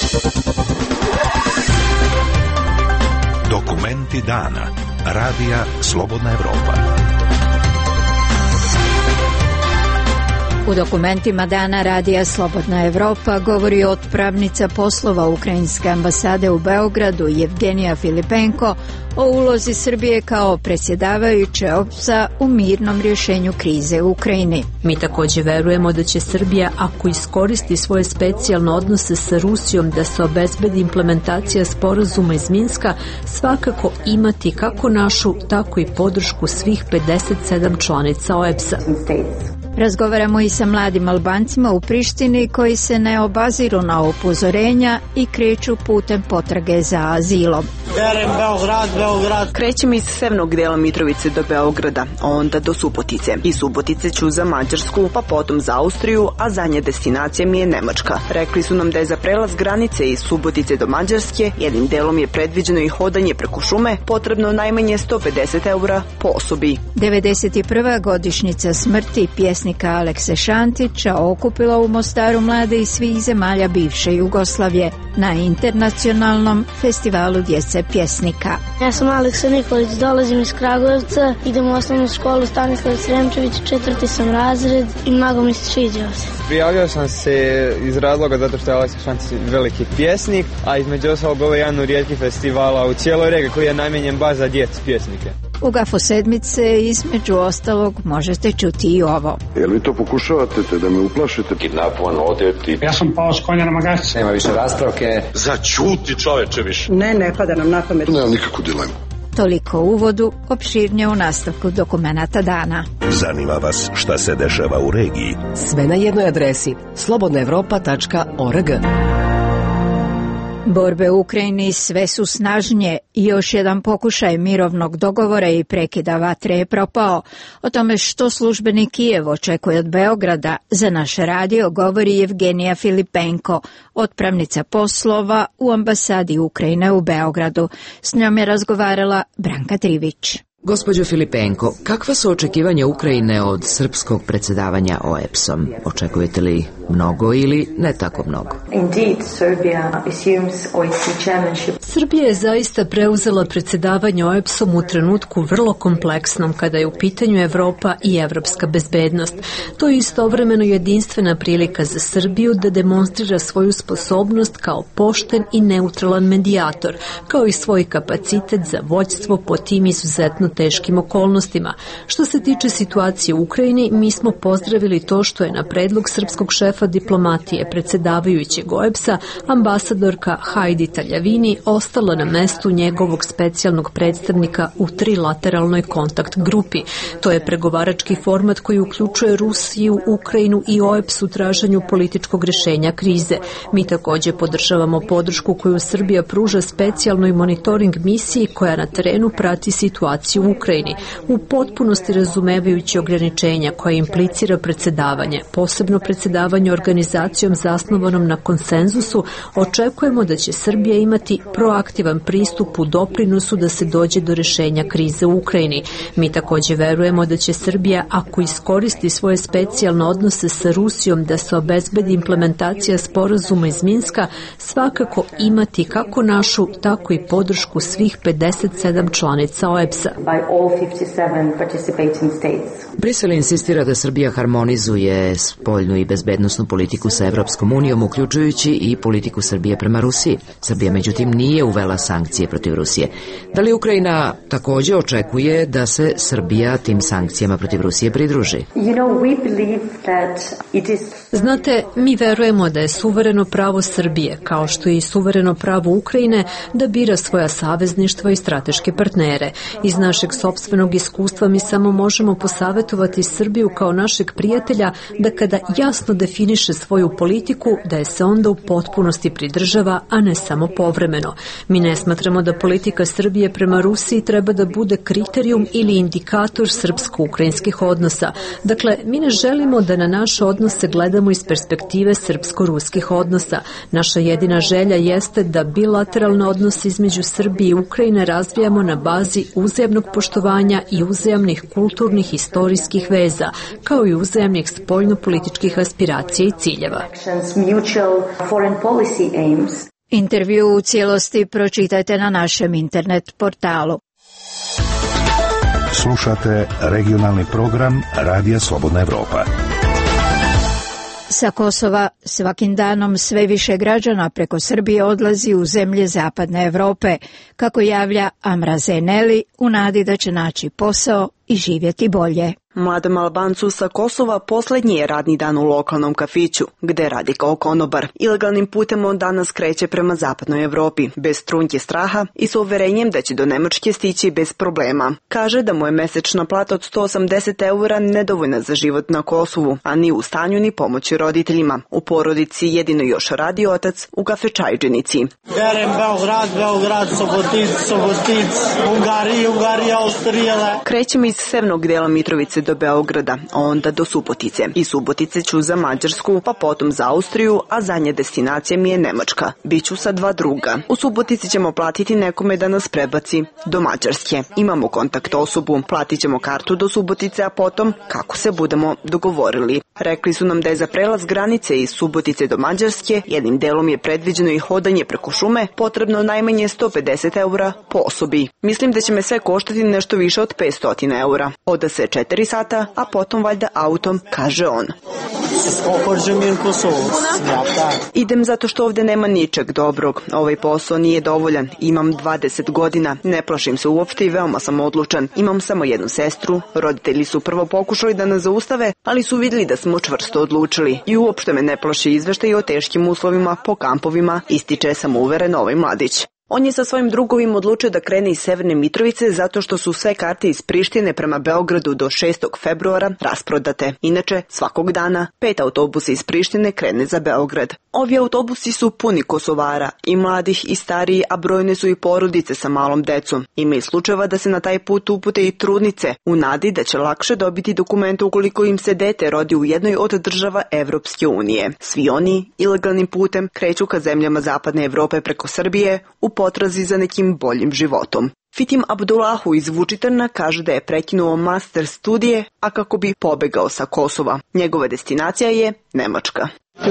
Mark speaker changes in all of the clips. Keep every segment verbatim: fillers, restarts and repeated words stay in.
Speaker 1: Dokumenti dana. Radija Slobodna Evropa.
Speaker 2: U dokumentima dana Radija Slobodna Evropa govori otpravnica poslova Ukrajinske ambasade u Beogradu Evgenija Filipenko o ulozi Srbije kao predsjedavajuće O E B S-a u mirnom rješenju krize u Ukrajini.
Speaker 3: Mi također verujemo da će Srbija, ako iskoristi svoje specijalne odnose sa Rusijom da se obezbedi implementacija sporazuma iz Minska, svakako imati kako našu, tako i podršku svih pedeset sedam članica O E B S-a.
Speaker 2: Razgovaramo i sa mladim Albancima u Prištini koji se ne obaziru na upozorenja i kreću putem potrage za azilom.
Speaker 4: Beograd, Beograd. Krećem iz severnog dela Mitrovice do Beograda, onda do Subotice. Iz Subotice ću za Mađarsku, pa potom za Austriju, a zadnja destinacija mi je Nemačka. Rekli su nam da je za prelaz granice iz Subotice do Mađarske, jednim delom je predviđeno i hodanje preko šume, potrebno najmanje sto pedeset eura po osobi.
Speaker 2: devedeset prva godišnjica smrti pjesnika Alekse Šantića okupila u Mostaru mlade iz svih zemalja bivše Jugoslavije na internacionalnom festivalu djece pjesnika.
Speaker 5: Ja sam Aleksa Nikolić, dolazim iz Kragujevca, idem u osnovnu školu Stanislav Sremčević, četvrti sam razred i mnogo mi se sviđao se.
Speaker 6: Prijavio sam se iz razloga zato što je Aleksa Šantić veliki pjesnik, a između ostalog ovo je jedan od rijetkih festivala u cijeloj regiji koji je namijenjen baš za djecu pjesnike.
Speaker 2: U Gafu sedmice između ostalog možete čuti i ovo.
Speaker 7: Jel vi to pokušavate te da me uplašite?
Speaker 8: Kidnapovan, odeti.
Speaker 9: Ja sam pao s konja na magac.
Speaker 8: Nema više raspravke.
Speaker 10: Začuti čoveče više.
Speaker 11: Ne, ne pada nam na pamet.
Speaker 7: Nema nikakvu dilemu.
Speaker 2: Toliko u uvodu, opširnije u nastavku dokumenata dana.
Speaker 1: Zanima vas šta se dešava u regiji?
Speaker 12: Sve na jednoj adresi slobodna evropa tačka org.
Speaker 2: Borbe u Ukrajini sve su snažnije i još jedan pokušaj mirovnog dogovora i prekida vatre je propao. O tome što službeni Kijev očekuje od Beograda za naš radio govori Evgenija Filipenko, otpravnica poslova u ambasadi Ukrajine u Beogradu. S njom je razgovarala Branka Trivić.
Speaker 12: Gospođo Filipenko, kakva su očekivanja Ukrajine od srpskog predsjedavanja O E B S-om? Očekujete li mnogo ili ne tako mnogo?
Speaker 3: Srbija je zaista preuzela predsjedavanje O E B S-om u trenutku vrlo kompleksnom kada je u pitanju Evropa i evropska bezbednost. To je istovremeno jedinstvena prilika za Srbiju da demonstrira svoju sposobnost kao pošten i neutralan medijator, kao i svoj kapacitet za vođstvo po tim izuzetno teškim okolnostima. Što se tiče situacije u Ukrajini, mi smo pozdravili to što je na predlog srpskog šefa diplomatije predsjedavajućeg O E B S-a ambasadorka Hajdi Taljavini ostala na mestu njegovog specijalnog predstavnika u trilateralnoj kontakt grupi. To je pregovarački format koji uključuje Rusiju, Ukrajinu i O E B S u traženju političkog rješenja krize. Mi također podržavamo podršku koju Srbija pruža specijalnoj monitoring misiji koja na terenu prati situaciju u Ukrajini, u potpunosti razumevajući ograničenja koja implicira predsjedavanje, posebno predsjedavanje organizacijom zasnovanom na konsenzusu. Očekujemo da će Srbija imati proaktivan pristup u doprinosu da se dođe do rješenja krize u Ukrajini. Mi također verujemo da će Srbija, ako iskoristi svoje specijalne odnose sa Rusijom da se obezbedi implementacija sporazuma iz Minska, svakako imati kako našu, tako i podršku svih pedeset sedam članica O E B S-a.
Speaker 12: Brisel insistira da Srbija harmonizuje spoljnu i bezbednosnu politiku sa Evropskom unijom, uključujući i politiku Srbije prema Rusiji. Srbija, međutim, nije uvela sankcije protiv Rusije. Da li Ukrajina također očekuje da se Srbija tim sankcijama protiv Rusije pridruži?
Speaker 3: Znate, mi verujemo da je suvereno pravo Srbije, kao što je i suvereno pravo Ukrajine, da bira svoja savezništva i strateške partnere. Iz našeg sopstvenog iskustva mi samo možemo posavjetovati Srbiju kao našeg prijatelja da kada jasno definiše svoju politiku, da je se onda u potpunosti pridržava, a ne samo povremeno. Mi ne smatramo da politika Srbije prema Rusiji treba da bude kriterijum ili indikator srpsko-ukrajinskih odnosa. Dakle, mi ne želimo da na naše odnose gledamo iz perspektive srpsko-ruskih odnosa. Naša jedina želja jeste da bilateralne odnose između Srbije i Ukrajine razvijamo na bazi uzajamnog poštovanja i uzajamnih kulturnih historijskih veza, kao i uzajamnih spoljno-političkih aspiracija i ciljeva.
Speaker 2: Intervju u cijelosti pročitajte na našem internet portalu.
Speaker 1: Slušate regionalni program Radija Slobodna Evropa.
Speaker 2: Sa Kosova svakim danom sve više građana preko Srbije odlazi u zemlje Zapadne Evrope, kako javlja Amra Zeneli, u nadi da će naći posao i živjeti bolje.
Speaker 4: Mladom Albancu sa Kosova posljednji je radni dan u lokalnom kafiću, gde radi kao konobar. Ilegalnim putem on danas kreće prema Zapadnoj Evropi, bez trunke straha i s uverenjem da će do Nemačke stići bez problema. Kaže da mu je mesečna plata od sto osamdeset eura nedovoljna za život na Kosovu, a ni u stanju ni pomoći roditeljima. U porodici jedino još radi otac u kafečajđenici.
Speaker 9: Berem Beograd, Beograd, Sobotic, Sobotic, Ungarija, Ungarija, Austrija.
Speaker 4: Krećem iz severnog dela Mitrovice do Beograda, a onda do Subotice. Iz Subotice ću za Mađarsku, pa potom za Austriju, a zadnja destinacija mi je Nemačka. Biću sa dva druga. U Subotici ćemo platiti nekome da nas prebaci do Mađarske. Imamo kontakt osobu, platit ćemo kartu do Subotice, a potom kako se budemo dogovorili. Rekli su nam da je za prelaz granice iz Subotice do Mađarske, jednim delom je predviđeno i hodanje preko šume, potrebno najmanje sto pedeset eura po osobi. Mislim da će me sve koštati nešto više od petsto eura. Oda se četiri sata, a potom valjda autom, kaže on. Idem zato što ovdje nema ničeg dobrog. Ovaj posao nije dovoljan. Imam dvadeset godina, ne plašim se uopšte i veoma sam odlučan. Imam samo jednu sestru. Roditelji su prvo pokušali da nas zaustave, ali su vidjeli da smo čvrsto odlučili. I uopšte me ne plaši izveštaj o teškim uslovima po kampovima, ističe samouveren ovaj mladić. On je sa svojim drugovim odlučio da krene iz Severne Mitrovice zato što su sve karte iz Prištine prema Beogradu do šestog februara rasprodate. Inače, svakog dana pet autobusa iz Prištine krene za Beograd. Ovi autobusi su puni Kosovara, i mladih i stariji, a brojne su i porodice sa malom decom. Ima i slučajeva da se na taj put upute i trudnice, u nadi da će lakše dobiti dokumente ukoliko im se dete rodi u jednoj od država Evropske unije. Svi oni ilegalnim putem kreću ka zemljama Zapadne Evrope preko Srbije u potrazi za nekim boljim životom. Fitim Abdullahu iz Vučitrna kaže da je prekinuo master studije, a kako bi pobegao sa Kosova. Njegova destinacija je Nemačka.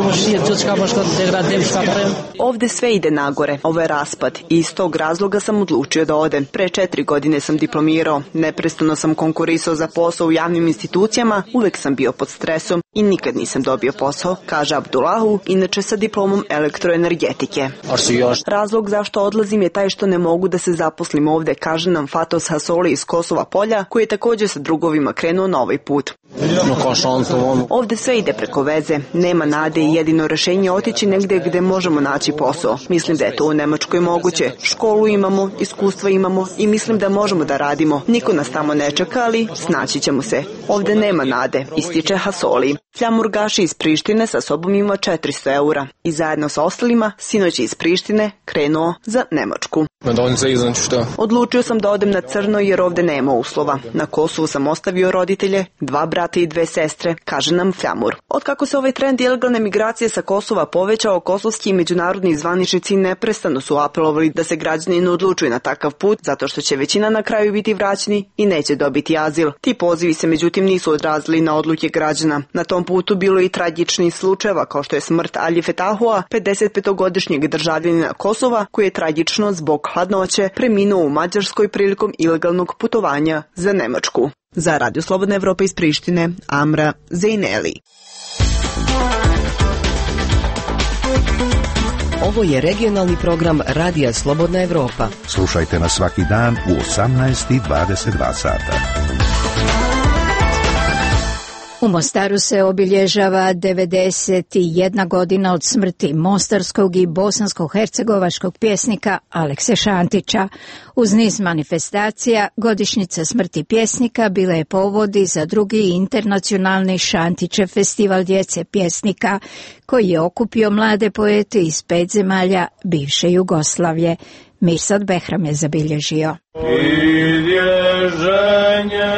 Speaker 4: Ovde sve ide nagore, ovo je raspad i iz tog razloga sam odlučio da odem. Pre četiri godine sam diplomirao, neprestano sam konkurisao za posao u javnim institucijama, uvek sam bio pod stresom i nikad nisam dobio posao, kaže Abdullahu, inače sa diplomom elektroenergetike. Razlog zašto odlazim je taj što ne mogu da se zaposlim ovde, kaže nam Fatos Hasoli iz Kosova Polja, koji je također sa drugovima krenuo na ovaj put. Ovde sve ide preko veze, nema nade i jedino rešenje je otići negde gde možemo naći posao. Mislim da je to u Nemačkoj moguće. Školu imamo, iskustva imamo i mislim da možemo da radimo. Niko nas tamo ne čeka, ali snaći ćemo se. Ovde nema nade, ističe Hasoli. Fljamur Gaši iz Prištine sa sobom ima četiristo eura i zajedno sa ostalima sinoć iz Prištine krenuo za Nemačku. Odlučio sam da odem na crno jer ovde nema uslova. Na Kosovu sam ostavio roditelje, dva brata i dve sestre, kaže nam Fljamur. Otkako se ovaj trend ilegalne migracije sa Kosova povećao, kosovski i međunarodni zvaničnici neprestano su apelovali da se građani ne odlučuju na takav put, zato što će većina na kraju biti vraćeni i neće dobiti azil. Ti pozivi se međutim nisu odrazili na odluke građana. Na tom putu bilo i tragičnih slučajeva kao što je smrt Alije Fetahua, pedesetpetogodišnjeg državljanina Kosova, koji je tragično zbog hladnoće preminuo u Mađarskoj prilikom ilegalnog putovanja za Nemačku. Za Radio Slobodna Evropa iz Prištine, Amra Zeneli.
Speaker 11: Ovo je regionalni program Radija Slobodna Evropa.
Speaker 1: Slušajte nas svaki dan u osamnaest i dvadeset dva sata.
Speaker 2: U Mostaru se obilježava devedeset jedna godina od smrti mostarskog i bosansko-hercegovačkog pjesnika Alekse Šantića. Uz niz manifestacija, godišnjica smrti pjesnika bila je povod i za drugi internacionalni Šantićev festival djece pjesnika, koji je okupio mlade poete iz pet zemalja bivše Jugoslavije. Mirsad Behram je zabilježio.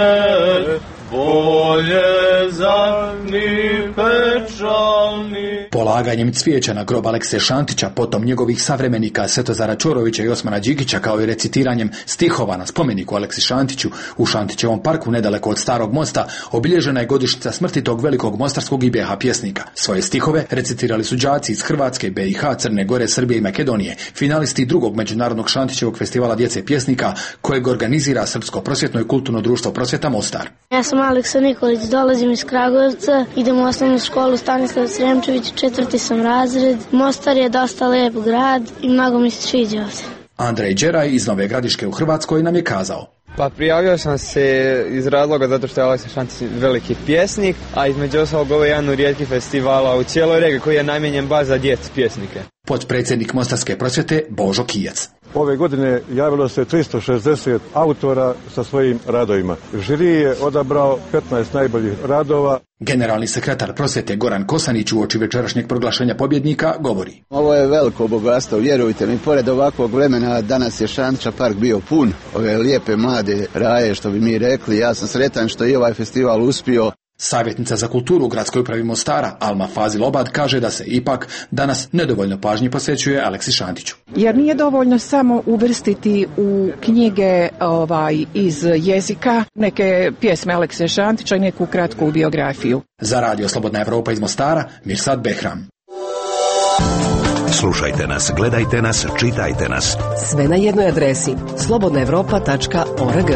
Speaker 13: Bolje za ni pečalni. Polaganjem cvijeća na grob Alekse Šantića, potom njegovih savremenika Svetozara Čorovića i Osmana Đikića, kao i recitiranjem stihova na spomeniku Aleksi Šantiću u Šantićevom parku nedaleko od Starog mosta, obilježena je godišnjica smrti tog velikog mostarskog i B iH pjesnika. Svoje stihove recitirali su đaci iz Hrvatske, B iH, Crne Gore, Srbije i Makedonije, finalisti drugog međunarodnog Šantićevog festivala djece pjesnika kojeg organizira Srpsko prosvjetno i kulturno društvo Prosvjeta Mostar.
Speaker 5: Ja sam Aleksa Nikolić, dolazim iz Kragujevca, idem u osnovnu školu Stanislav Sremčević, četvrti sam razred. Mostar je dosta lijep grad i mnogo mi se sviđa ovdje.
Speaker 13: Andrej Đeraj iz Nove Gradiške u Hrvatskoj nam je kazao:
Speaker 6: Pa prijavio sam se iz razloga zato što je Aleksa Šantić veliki pjesnik, a između ostalog ovo je jedan od rijetkih festivala u cijeloj regiji koji je namijenjen baš za djecu pjesnike.
Speaker 13: Potpredsjednik Mostarske prosvjete Božo Kijac.
Speaker 14: Ove godine javilo se tristo šezdeset autora sa svojim radovima. Žiri je odabrao petnaest najboljih radova.
Speaker 13: Generalni sekretar prosvjete Goran Kosanić uoči večerašnjeg proglašenja pobjednika govori:
Speaker 15: Ovo je veliko bogatstvo, vjerujte mi, pored ovakvog vremena danas je Šantića park bio pun ove lijepe mlade raje, što bi mi rekli. Ja sam sretan što je ovaj festival uspio.
Speaker 13: Savjetnica za kulturu u gradskoj upravi Mostara Alma Fazil-Obad kaže da se ipak danas nedovoljno pažnje posvećuje Aleksi Šantiću.
Speaker 16: Jer nije dovoljno samo uvrstiti u knjige ovaj, iz jezika neke pjesme Alekse Šantića i neku kratku biografiju.
Speaker 13: Za Radio Slobodna Evropa iz Mostara, Mirsad Behram.
Speaker 1: Slušajte nas, gledajte nas, čitajte nas.
Speaker 11: Sve na jednoj adresi slobodna evropa tačka org.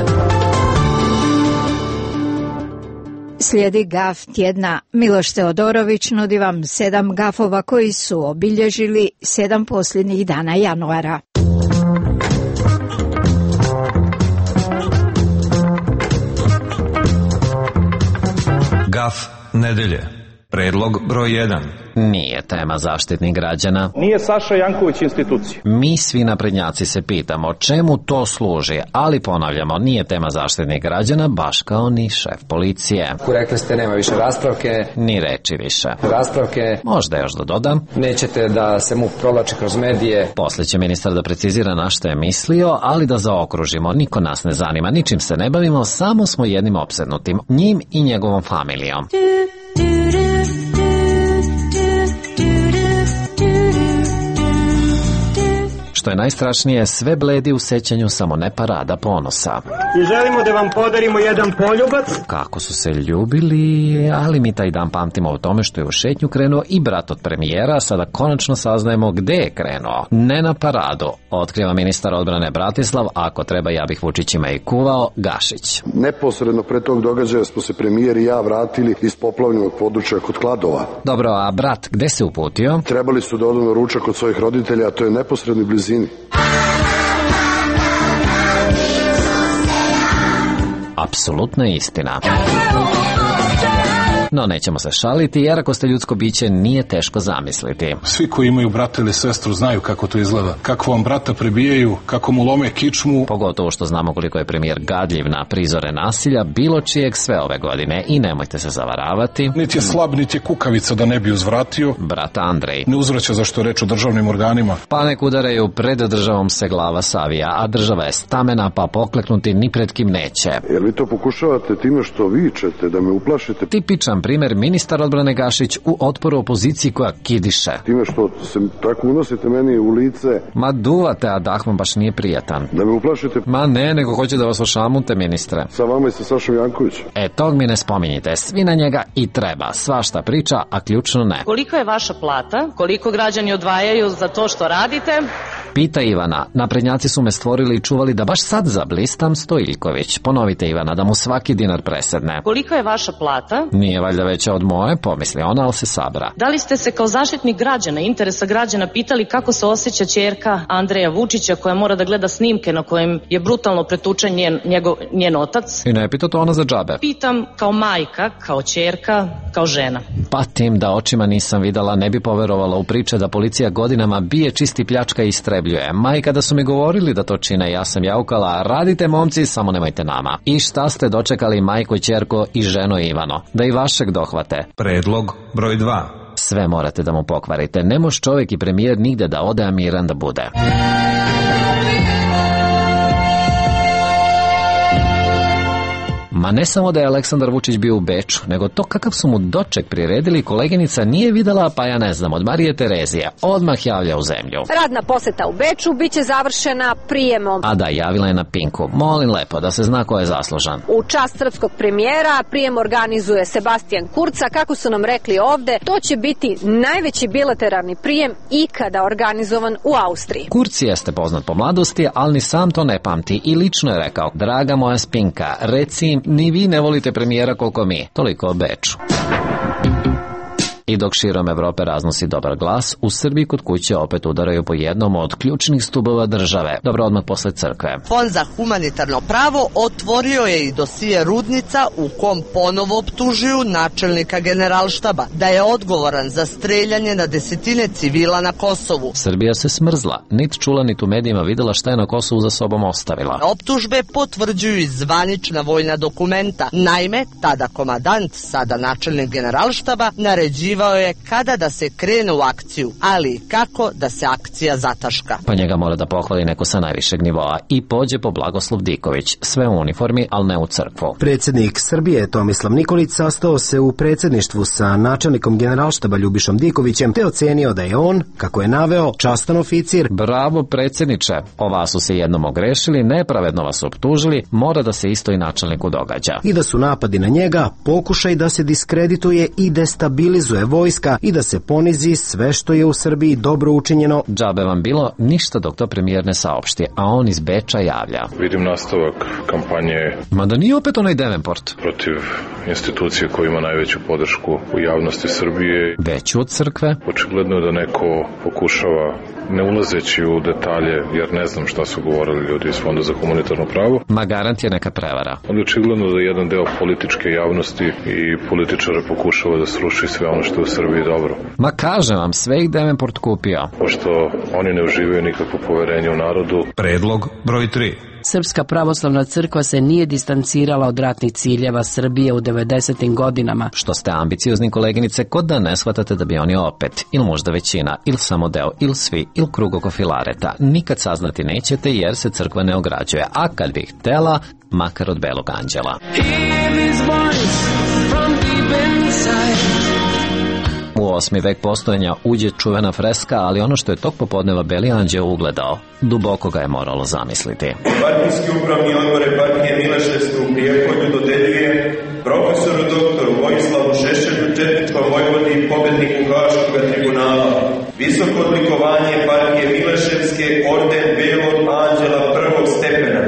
Speaker 2: Slijedi gaf tjedna. Miloš Teodorović nudi vam sedam gafova koji su obilježili sedam posljednjih dana januara.
Speaker 17: Gaf nedelje. Predlog broj jedan.
Speaker 18: Nije tema Zaštitnik građana.
Speaker 19: Nije Saša Janković institucija.
Speaker 18: Mi svi naprednjaci se pitamo čemu to služi, ali ponavljamo, nije tema Zaštitnik građana, baš kao ni šef policije.
Speaker 8: Rekli ste nema više raspravke.
Speaker 18: Ni reči više.
Speaker 8: Raspravke.
Speaker 18: Možda još da dodam.
Speaker 8: Nećete da se mu provlači kroz medije.
Speaker 18: Poslije će ministar da precizira na što je mislio, ali da zaokružimo, niko nas ne zanima, ničim se ne bavimo, samo smo jednim opsednutim, njim i njegovom familijom. Što je najstrašnije, sve bledi u sećanju samo ne parada ponosa.
Speaker 19: I želimo da vam podarimo jedan poljubac.
Speaker 18: Kako su se ljubili, ali mi taj dan pamtimo o tome što je u šetnju krenuo i brat od premijera, sada konačno saznajemo gde je krenuo. Ne na paradu, otkriva ministar odbrane Bratislav, ako treba ja bih Vučićima i kuvao, Gašić.
Speaker 7: Neposredno pre tog događaja smo se premijer i ja vratili iz poplavljenog područja kod Kladova.
Speaker 18: Dobro, a brat gde se uputio?
Speaker 7: Trebali su da odu na ručak kod svojih roditelja, a to je neposredno blizini.
Speaker 18: Apsolutna istina. No nećemo se šaliti, jer ako ste ljudsko biće nije teško zamisliti.
Speaker 10: Svi koji imaju brata ili sestru znaju kako to izgleda. Kako vam brata prebijaju, kako mu lome kičmu.
Speaker 18: Pogotovo što znamo koliko je premijer gadljiv na prizore nasilja bilo čijeg sve ove godine i nemojte se zavaravati.
Speaker 10: Niti je slab, niti je kukavica da ne bi uzvratio.
Speaker 18: Brat Andrej
Speaker 10: ne uzvraća za što reč o državnim organima.
Speaker 18: Pa nek udaraju, pred državom se glava savija, a država je stamena, pa pokleknuti ni pred kim neće.
Speaker 7: Jer vi to pokušavate time što vičete, da me uplašite?
Speaker 18: Tipičan primer ministar odbrane Gašić u otporu opoziciji koja kidiše.
Speaker 7: Time što se tako unosite meni u lice.
Speaker 18: Ma duvate, a dah vam baš nije prijatan.
Speaker 7: Da me uplašite?
Speaker 18: Ma ne, nego hoće da vas ošamute, ministre.
Speaker 7: Sa vama i sa Sašom Jankovićem.
Speaker 18: E, tog mi ne spominjite, svi na njega i treba. Svašta priča, a ključno ne.
Speaker 20: Koliko je vaša plata? Koliko građani odvajaju za to što radite?
Speaker 18: Pita Ivana, naprednjaci su me stvorili i čuvali da baš sad zablistam Stojiljković. Ponovite Ivana, da mu svaki dinar presedne.
Speaker 20: Koliko je vaša plata?
Speaker 18: Nije valjda veća od moje, pomisli ona, ali se sabra.
Speaker 20: Da li ste se kao zaštitnik građana, interesa građana, pitali kako se osjeća ćerka Andreja Vučića koja mora da gleda snimke na kojem je brutalno pretučen njen, njegov, njen otac?
Speaker 18: I ne pita to ona za džabe.
Speaker 20: Pitam kao majka, kao ćerka, kao žena.
Speaker 18: Patim da očima nisam videla, ne bi poverovala u priče da policija godinama bije, čisti, pljačka i istrebljuje. Majka da su mi govorili da to čine, ja sam jaukala, radite momci, samo nemojte nama. I šta ste dočekali majko, ćerko i ženo Ivano? Da i vašeg dohvate.
Speaker 17: Predlog broj dva.
Speaker 18: Sve morate da mu pokvarite. Ne može čovjek i premijer nigde da ode, a miran da bude. Ma ne samo da je Aleksandar Vučić bio u Beču, nego to kakav su mu doček priredili koleginica nije videla, pa ja ne znam, od Marije Terezije. Odmah javlja u zemlju.
Speaker 21: Radna poseta u Beču biće završena prijemom.
Speaker 18: A da, javila je na Pinku. Molim lepo da se zna ko je zaslužan.
Speaker 21: U čast srpskog premijera prijem organizuje Sebastian Kurza. Kako su nam rekli ovde, to će biti najveći bilateralni prijem ikada organizovan u Austriji.
Speaker 18: Kurz jeste poznat po mladosti, ali ni sam to ne pamti i lično je rekao: draga moja Spinka, reci im, ni vi ne volite premijera koliko mi. Toliko o Beču. I dok širom Evrope raznosi dobar glas, u Srbiji kod kuće opet udaraju po jednom od ključnih stubova države. Dobro, odmah posle crkve.
Speaker 22: Fond za humanitarno pravo otvorio je i dosije Rudnica u kom ponovo optužuju načelnika Generalštaba da je odgovoran za streljanje na desetine civila na Kosovu.
Speaker 18: Srbija se smrzla, nit čula nit u medijima videla šta je na Kosovu za sobom ostavila.
Speaker 22: Optužbe potvrđuju i zvanična vojna dokumenta. Naime, tada komadant, sada načelnik Generalštaba, naređivao je kada da se krene u akciju, ali i kako da se akcija zataška.
Speaker 18: Pa njega mora da pohvali neko sa najvišeg nivoa i pođe po Blagoslov Diković, sve u uniformi, ali ne u crkvu.
Speaker 23: Predsjednik Srbije Tomislav Nikolić sastao se u predsjedništvu sa načelnikom Generalštaba Ljubišom Dikovićem te ocenio da je on, kako je naveo, častan oficir.
Speaker 18: Bravo predsjedniče, ova su se jednom ogrešili, nepravedno vas optužili, mora da se isto i načelniku događa.
Speaker 23: I da su napadi na njega pokušaj da se diskredituje i destabilizuje vojska i da se ponizi sve što je u Srbiji dobro učinjeno.
Speaker 18: Džabe vam bilo ništa dok to premijer ne saopšti, a on iz Beča javlja.
Speaker 24: Vidim nastavak kampanje.
Speaker 18: Ma da nije opet onaj Devenport?
Speaker 24: Protiv institucije koja ima najveću podršku u javnosti Srbije.
Speaker 18: Veću od crkve?
Speaker 24: Očigledno je da neko pokušava, ne ulazeći u detalje, jer ne znam šta su govorili ljudi iz Fonda za humanitarno pravo.
Speaker 18: Ma garant je neka prevara.
Speaker 24: Ali očigledno da jedan deo političke javnosti i političara pokušava da sruši sve ono što je u Srbiji dobro.
Speaker 18: Ma kažem vam, sve ih Devenport kupio.
Speaker 24: Pošto oni ne uživaju nikakvo poverenje u narodu.
Speaker 17: Predlog broj tri.
Speaker 25: Srpska pravoslavna crkva se nije distancirala od ratnih ciljeva Srbije u devedesetim godinama.
Speaker 18: Što ste ambiciozni koleginice, kod da ne shvatate da bi oni opet, ili možda većina, ili samo deo, ili svi, ili krug oko Filareta. Nikad saznati nećete jer se crkva ne ograđuje, a kad bi htela, makar od belog anđela. U osmi vek postojanja uđe čuvena freska, ali ono što je tog popodneva beli anđeo ugledao, duboko ga je moralo zamisliti.
Speaker 26: Partijski upravni odbor partije Miloševstva u Prijepolju dodeljuje profesoru doktoru Vojislavu Šešelju, četničkom vojvodi i pobedniku Haškog tribunala, visoko odlikovanje partije Miloševske, orden belog anđela prvog stepena.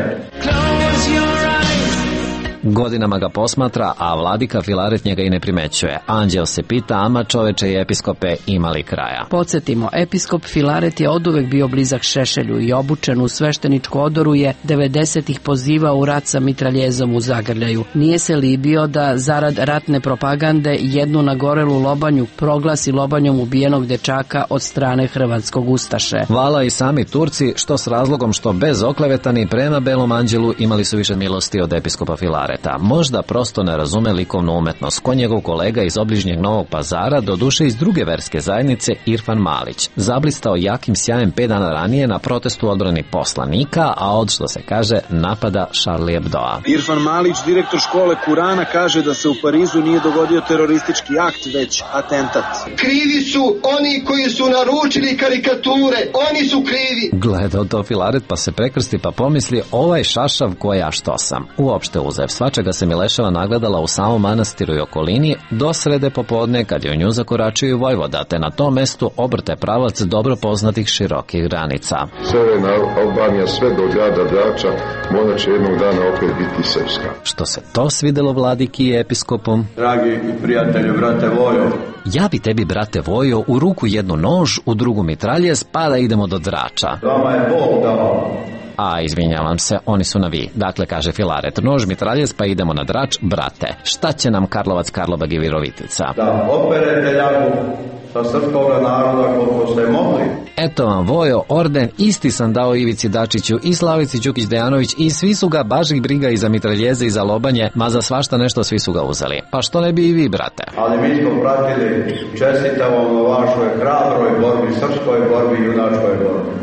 Speaker 18: Godinama ga posmatra, a vladika Filaret njega i ne primećuje. Anđeo se pita, ama čoveče i episkope imali kraja.
Speaker 25: Podsjetimo, episkop Filaret je oduvek bio blizak Šešelju i obučen u svešteničku odoru je devedesetih pozivao u rat sa mitraljezom u zagrljaju. Nije se libio da zarad ratne propagande jednu nagorelu lobanju proglasi lobanjom ubijenog dečaka od strane hrvatskog ustaše.
Speaker 18: Vala i sami Turci, što s razlogom što bez oklevetani prema belom anđelu imali su više milosti od episkopa Filareta. Možda prosto ne razume likovnu umetnost, ko njegov kolega iz obližnjeg Novog Pazara, doduše iz druge verske zajednice, Irfan Malić, zablistao jakim sjajem pet dana ranije na protestu odbrani poslanika, a od, što se kaže, napada Charlie Hebdoa.
Speaker 27: Irfan Malić, direktor škole Kurana, kaže da se u Parizu nije dogodio teroristički akt, već atentat.
Speaker 28: Krivi su oni koji su naručili karikature, oni su krivi.
Speaker 18: Gledao to Filaret pa se prekrsti pa pomisli, ovaj šašav koja što sam. Uopšte uzev svačega se Mileševa nagledala u samom manastiru i okolini do srede popodne kad je u nju zakoračio i vojvoda, te na tom mestu obrte pravac dobro poznatih širokih granica.
Speaker 7: Severna Albanija sve do grada Drača, možda će jednog dana opet biti srpska.
Speaker 18: Što se to svidelo vladiki i episkopom?
Speaker 26: Dragi prijatelju, brate Vojo.
Speaker 18: Ja bi tebi, brate Vojo, u ruku jednu nož, u drugu mitraljez, pa da idemo do Drača.
Speaker 26: Vama je Bog dao.
Speaker 18: A, izvinjavam se, oni su na vi. Dakle, kaže Filaret, nož mitraljez, pa idemo na Drač, brate. Šta će nam Karlovac, Karlobag i Virovitica?
Speaker 26: Da operete ljagu sa srpskoga naroda koliko ste mogli.
Speaker 18: Eto vam, Vojo, orden isti sam dao Ivici Dačiću i Slavici Đukić-Dejanović i svi su ga baš ih briga i za mitraljeze i za lobanje, ma za svašta nešto svi su ga uzeli. Pa što ne bi i vi, brate?
Speaker 26: Ali mi smo pratili, čestitamo na vašoj hrabroj borbi, srpskoj borbi i junačkoj borbi.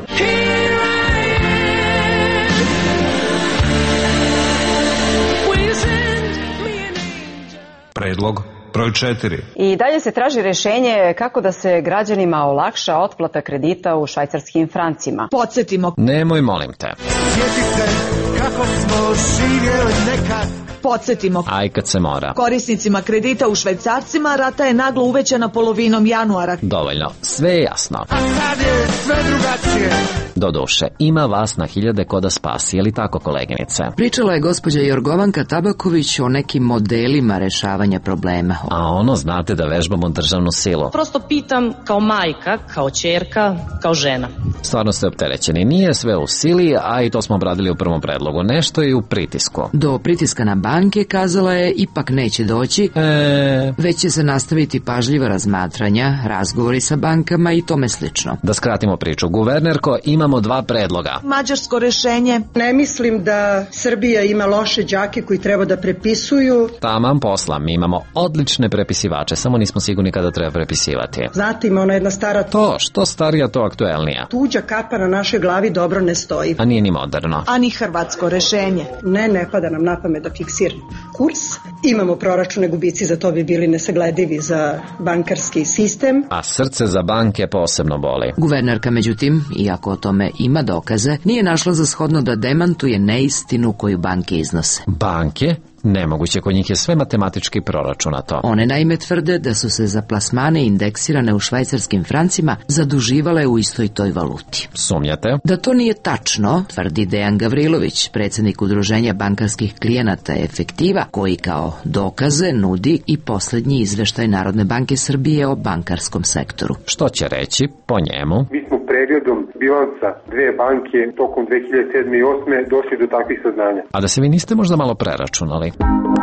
Speaker 17: Predlog broj četiri.
Speaker 3: I dalje se traži rešenje kako da se građanima olakša otplata kredita u švajcarskim francima.
Speaker 4: Podsjetimo.
Speaker 18: Nemoj, molim te.
Speaker 4: Sjetite kako smo živjeli nekad. Podsjetimo.
Speaker 18: Aj kad se mora.
Speaker 4: Korisnicima kredita u švajcarcima rata je naglo uvećana polovinom januara.
Speaker 18: Dovoljno, sve je jasno.
Speaker 4: A sad je sve drugačije.
Speaker 18: Doduše, ima vas na hiljade ko da spasi, je li tako, koleginice?
Speaker 25: Pričala je gospođa Jorgovanka Tabaković o nekim modelima rešavanja problema.
Speaker 18: A ono, znate da vežbamo državnu silu.
Speaker 20: Prosto pitam kao majka, kao ćerka, kao žena.
Speaker 18: Stvarno ste opterećeni. Nije sve u sili, a i to smo obradili u prvom predlogu. Nešto je u pritisku.
Speaker 25: Do pritiska na banke, kazala je, ipak neće doći,
Speaker 18: e...
Speaker 25: već će se nastaviti pažljiva razmatranja, razgovori sa bankama i tome slično.
Speaker 18: Da skratimo priču, guvernerko, imamo dva predloga.
Speaker 4: Mađarsko rešenje.
Speaker 5: Ne mislim da Srbija ima loše đake koji treba da prepisuju.
Speaker 18: Taman posla, mi imamo odlične prepisivače, samo nismo sigurni kada treba prepisivati.
Speaker 5: Znate, ima ona jedna stara...
Speaker 18: To, što starija, to aktuelnija.
Speaker 5: Tuđa kapa na našoj glavi dobro ne stoji.
Speaker 18: A nije ni moderno.
Speaker 4: A ni hrvatsko rešenje.
Speaker 5: Ne, ne pada nam na pamet da fiksir kurs. Imamo proračune, gubici za to bi bili nesagledivi za bankarski sistem.
Speaker 18: A srce za banke posebno boli.
Speaker 25: Guvernerka, međutim, iako o tome ima dokaze, nije našla za shodno da demantuje neistinu koju banke iznose.
Speaker 18: Banke? Nemoguće, kod njih je sve matematički proračunato.
Speaker 25: One naime tvrde da su se za plasmane indeksirane u švajcarskim francima zaduživale u istoj toj valuti.
Speaker 18: Sumnjate?
Speaker 25: Da to nije tačno, tvrdi Dejan Gavrilović, predsjednik Udruženja bankarskih klijenata Efektiva, koji kao dokaze nudi i posljednji izveštaj Narodne banke Srbije o bankarskom sektoru.
Speaker 18: Što će reći po njemu?
Speaker 6: Mi smo periodom bilansa dve banke tokom dve hiljade sedme i osme došli do takvih saznanja.
Speaker 18: A da se vi niste možda malo preračunali?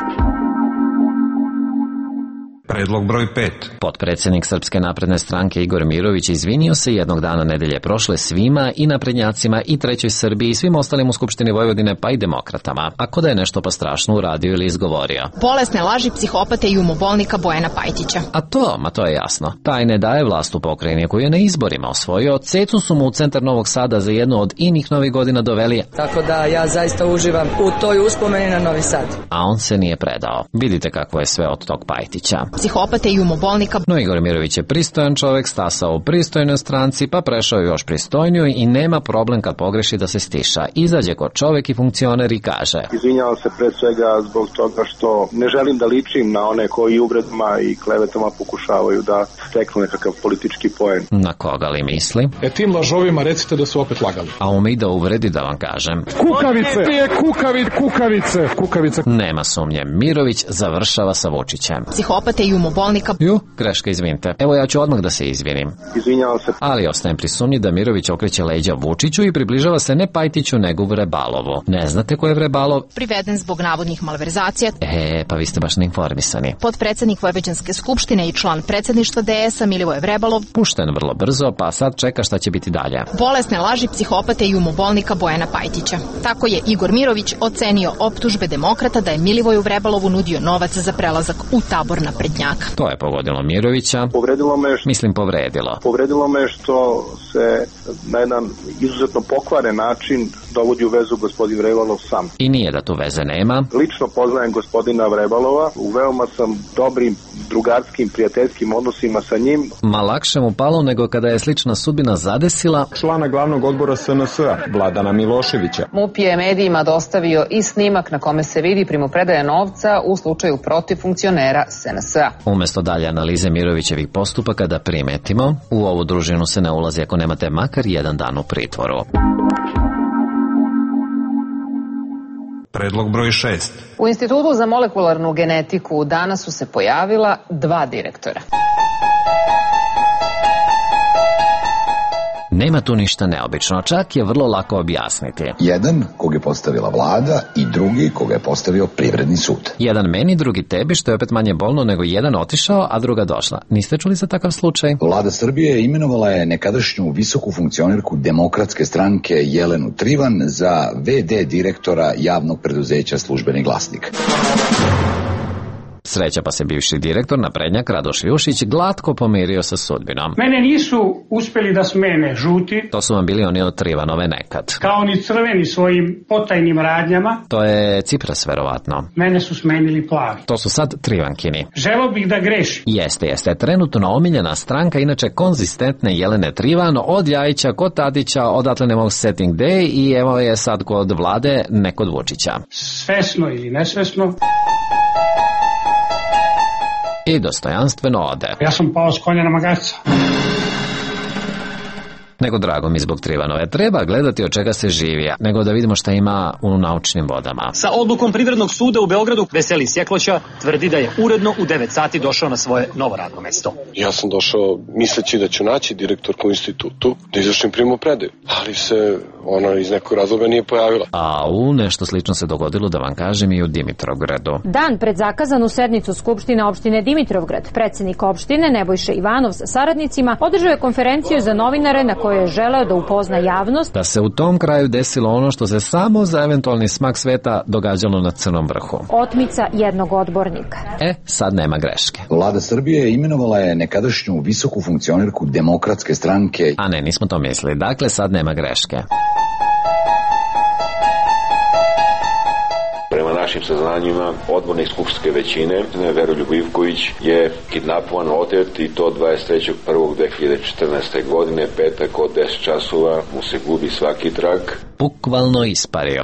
Speaker 17: Predlog broj pet.
Speaker 18: Potpredsjednik Srpske napredne stranke Igor Mirović izvinio se jednog dana nedelje prošle svima, i naprednjacima, i Trećoj Srbiji, i svim ostalim u Skupštini Vojvodine, pa i demokratama. Ako da je nešto pa strašno uradio ili izgovorio.
Speaker 9: Bolesne laži psihopate i umobolnika Bojana Pajtića.
Speaker 18: A to, ma to je jasno. Taj ne daje vlast u pokrajini koju je na izborima osvojio. Cecu su mu u centar Novog Sada za jednu od inih novih godina doveli.
Speaker 12: Tako da ja zaista uživam u toj uspomeni na Novi Sad.
Speaker 18: A on se nije predao. Vidite kako je sve od tog Pajtića.
Speaker 9: Psihopate i umobolnika.
Speaker 18: No, Igor Mirović je pristojan čovjek, stasao u pristojnoj stranci, pa prešao još pristojniju i nema problem kad pogreši da se stiša. Izađe kod čovjek i funkcioner i kaže:
Speaker 14: Izvinjavam se pre svega zbog toga što ne želim da ličim na one koji uvredama i klevetama pokušavaju da steknu nekakav politički poen.
Speaker 18: Na koga li misli?
Speaker 10: E tim lažovima recite da su opet lagali.
Speaker 18: A ume i da uvredi, da vam kažem.
Speaker 10: Kukavice! Kukavice! Kukavice! Kukavice!
Speaker 18: Nema sumnje, Mirović završava sa Vučićem.
Speaker 9: Psihopate i umobolnika.
Speaker 18: Ju, greška, izvinite. Evo, ja ću odmah da se izvinim.
Speaker 14: Izvinjavam se.
Speaker 18: Ali ostajem pri sumnji da Mirović okreće leđa Vučiću i približava se ne Pajtiću nego Vrebalovu. Ne znate ko je Vrebalov?
Speaker 9: Priveden zbog navodnih malverzacija.
Speaker 18: E, pa vi ste baš neinformisani.
Speaker 9: Potpredsjednik Vojvođanske skupštine i član predsjedništva D S-a Milivoje Vrebalov.
Speaker 18: Pušten vrlo brzo, pa sad čeka šta će biti dalje.
Speaker 9: Bolesne laži psihopate i umobolnika Bojana Pajtića. Tako je Igor Mirović ocenio optužbe demokrata da je Milivoju Vrebalovu nudio novac za prelazak u tabor naprednjaka.
Speaker 18: To je pogodilo Mirovića.
Speaker 14: Povredilo me što...
Speaker 18: Mislim povredilo.
Speaker 14: Povredilo me što se na jedan izuzetno pokvaren način dovodi u vezu gospodin Vrebalov sam.
Speaker 18: I nije da tu veze nema.
Speaker 14: Lično poznajem gospodina Vrebalova, u veoma sam dobrim drugarskim, prijateljskim odnosima sa njim.
Speaker 18: Ma lakše mu palo nego kada je slična sudbina zadesila
Speaker 15: člana glavnog odbora S N S-a, Vladana Miloševića.
Speaker 29: MUP je medijima dostavio i snimak na kome se vidi primopredaje novca u slučaju protiv funkcionera S N S-a.
Speaker 18: Umesto dalje analize Mirovićevih postupaka da primetimo, u ovu družinu se ne ulazi ako nemate makar jedan dan u pritvoru.
Speaker 17: Predlog broj šest.
Speaker 29: U Institutu za molekularnu genetiku danas su se pojavila dva direktora.
Speaker 18: Nema tu ništa neobično, čak je vrlo lako objasniti.
Speaker 30: Jedan kog je postavila vlada i drugi koga je postavio privredni sud.
Speaker 18: Jedan meni, drugi tebi, što je opet manje bolno nego jedan otišao, a druga došla. Niste čuli za takav slučaj?
Speaker 30: Vlada Srbije imenovala je nekadašnju visoku funkcionerku Demokratske stranke Jelenu Trivan za ve de direktora javnog preduzeća Službeni glasnik.
Speaker 18: Sreća pa se bivši direktor naprednjak Radoš Jušić glatko pomirio sa sudbinom.
Speaker 1: Mene nisu uspeli da smene žuti.
Speaker 18: To su vam bili oni od Trivanove nekad.
Speaker 1: Kao ni crveni svojim potajnim radnjama.
Speaker 18: To je Cipras verovatno.
Speaker 1: Mene su smenili plavi.
Speaker 18: To su sad Trivankini.
Speaker 1: Želeo bih da grešim.
Speaker 18: Jeste, jeste. Trenutno omiljena stranka, inače konzistentne Jelene Trivan, od Ljajića kod Tadića, odatle ne mogu setting day i evo je sad kod Vlade, ne kod Vučića.
Speaker 1: Svesno ili nesvesno.
Speaker 18: I dostojanstveno ode.
Speaker 1: Ja sam pao s konja na magarca.
Speaker 18: Nego drago mi zbog Trivanove. Treba gledati od čega se živi, nego da vidimo šta ima u naučnim vodama.
Speaker 2: Sa odlukom Privrednog suda u Beogradu Veseli Sjekloća tvrdi da je uredno u devet sati došao na svoje novo radno mesto.
Speaker 8: Ja sam došao misleći da ću naći direktorku u institutu, da izvršim primopredaju, ali se ona iz nekog razloga nije pojavila.
Speaker 18: A u nešto slično se dogodilo, da vam kažem, i u Dimitrovgradu.
Speaker 11: Dan pred zakazanu sednicu Skupštine opštine Dimitrovgrad, predsjednik opštine Nebojša Ivanov sa saradnicima održao je konferenciju za novinare na kojoj je želeo da upozna javnost
Speaker 18: da se u tom kraju desilo ono što se samo za eventualni smak sveta događalo na Crnom vrhu.
Speaker 11: Otmica jednog odbornika.
Speaker 18: E, sad nema greške.
Speaker 30: Vlada Srbije imenovala je nekadašnju visoku funkcionerku Demokratske stranke.
Speaker 18: A ne, nismo to mislili. Dakle, sad nema greške.
Speaker 13: Prema našim saznanjima, odbornik skupštinske većine, Veroljub Ivković, je kidnapovan, otet i to dvadeset trećeg prvog dve hiljade četrnaeste. godine, petak od deset časova, mu se gubi svaki trag.
Speaker 18: Bukvalno ispario.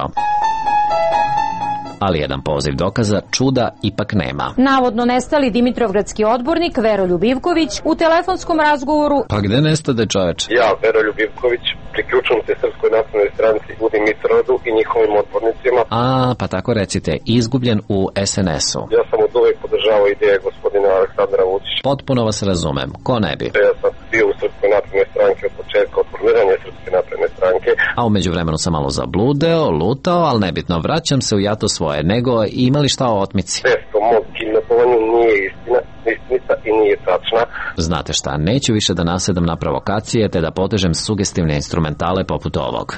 Speaker 18: Ali jedan poziv dokaza čuda ipak nema.
Speaker 11: Navodno nestali Dimitrovgradski odbornik Veroljub Ivković u telefonskom razgovoru.
Speaker 18: Pa gde nestade čoveč?
Speaker 8: Ja, Veroljub Ivković, priključujem se Srpskoj naprednoj stranci u Dimitrovgradu i njihovim odbornicima.
Speaker 18: A, pa tako recite, izgubljen u es en es-u.
Speaker 8: Ja sam od uvek podržavao ideje gospodina Aleksandra Vučića.
Speaker 18: Potpuno vas razumem, ko ne bi?
Speaker 8: Ja sam bio u Srpskoj naprednoj stranki od početka, od formiranja Srpske napredne stranke.
Speaker 18: A u međuvremenu sam malo zabludeo, lutao, ali nebitno, vraćam se u jato svoje, nego imali šta o otmici?
Speaker 8: Sve to mog kidnapovanju nije istina, istinita i nije tačna.
Speaker 18: Znate šta, neću više da nasedam na provokacije, te da potežem sugestivne instrumentale poput ovog.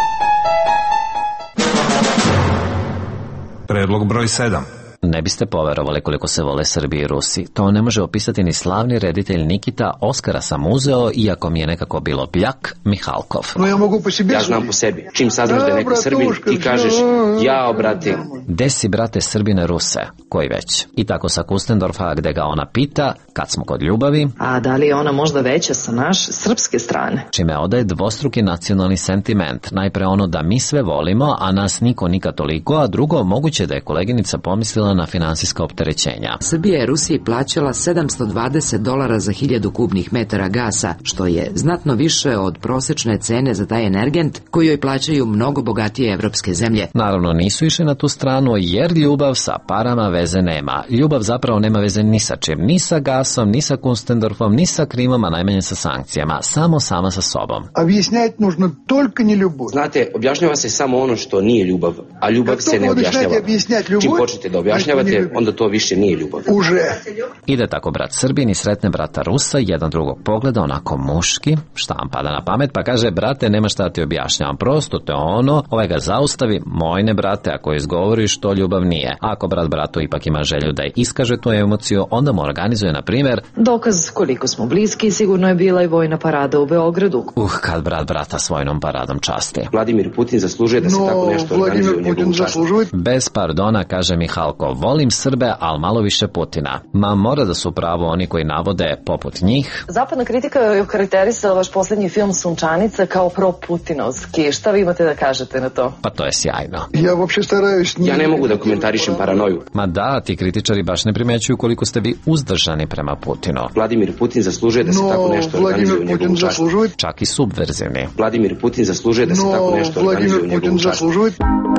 Speaker 17: Predlog broj sedam.
Speaker 18: Ne biste poverovali koliko se vole Srbi i Rusi. To ne može opisati ni slavni reditelj Nikita, Oskara sam uzeo, iako mi je nekako bilo bljak, Mihalkov.
Speaker 16: No ja mogu po sebi.
Speaker 19: Ja znam po sebi. Čim saznaš da je neko Srbin, ti kažeš ja, brate.
Speaker 18: Desi, brate, Srbine Ruse, koji već. I tako sa Kustendorfa, gde ga ona pita, kad smo kod ljubavi.
Speaker 21: A da li je ona možda veća sa naše srpske strane?
Speaker 18: Čime odaje dvostruki nacionalni sentiment. Najpre ono da mi sve volimo, a nas niko nikad toliko, a drugo, moguće da je koleginica pomislila na finansijska opterećenja.
Speaker 21: Srbija je Rusiji plaćala sedamsto dvadeset dolara za hiljadu kubnih metara gasa, što je znatno više od prosečne cene za taj energent koji joj plaćaju mnogo bogatije evropske zemlje.
Speaker 18: Naravno nisu išli na tu stranu jer ljubav sa parama veze nema. Ljubav zapravo nema veze ni sa čim, ni sa gasom, ni sa Kustendorfom, ni sa Krimom, a najmanje sa sankcijama, samo sama sa sobom.
Speaker 16: Objašnjati nužno toliko ni ljubav.
Speaker 19: Znate, objašnjava se samo ono što nije ljubav, a ljubav se ne objašnjava. Čim počnete da objašnjavate, onda to više nije ljubav.
Speaker 16: Uže.
Speaker 18: Ide tako brat Srbin i sretne brata Rusa, jedan drugog pogleda onako muški, šta vam pada na pamet, pa kaže, brate, nema šta ti objašnjavam, prosto te ono, ovaj ga zaustavi, mojne brate, ako izgovoriš, to ljubav nije. Ako brat bratu ipak ima želju da je iskaže tu emociju, onda mu organizuje, na primjer,
Speaker 21: dokaz koliko smo bliski, sigurno je bila i vojna parada u Beogradu.
Speaker 18: Uh, kad brat brata s vojnom paradom časti.
Speaker 19: Vladimir Putin zaslužuje da se
Speaker 16: no,
Speaker 19: tako nešto organizuje u njegovu čast.
Speaker 18: Bez pardona, kaže Mihalko, volim Srbe, ali malo više Putina. Ma mora da su pravo oni koji navode poput njih.
Speaker 21: Zapadna kritika je okarakterisala vaš posljednji film Sunčanica kao pro-putinovski. Šta vi imate da kažete na to?
Speaker 18: Pa to je sjajno.
Speaker 16: Ja uopšte starаюсь...
Speaker 19: Ja ne mogu da komentarišem paranoju.
Speaker 18: Ma da, ti kritičari baš ne primećuju koliko ste vi uzdržani prema Putinu.
Speaker 19: Vladimir Putin zaslužuje da se
Speaker 16: no,
Speaker 19: tako nešto organizuje u njegovu čast.
Speaker 16: Zaslužuje...
Speaker 18: Čak i subverzivni.
Speaker 19: Vladimir Putin zaslužuje da se
Speaker 16: no,
Speaker 19: tako nešto organizuje u njegovu čast.
Speaker 16: Zaslužuje...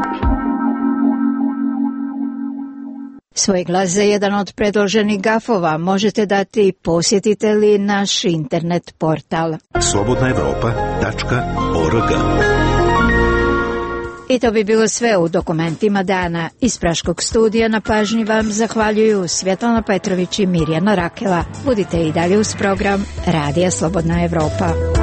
Speaker 22: Svoj glas za jedan od predloženih gafova možete dati posjetite li naš internet portal
Speaker 23: slobodna evropa tačka org.
Speaker 22: I to bi bilo sve u dokumentima dana. Iz Praškog studija na pažnji vam zahvaljuju Svjetlana Petrović i Mirjana Rakela. Budite i dalje uz program Radija Slobodna Evropa.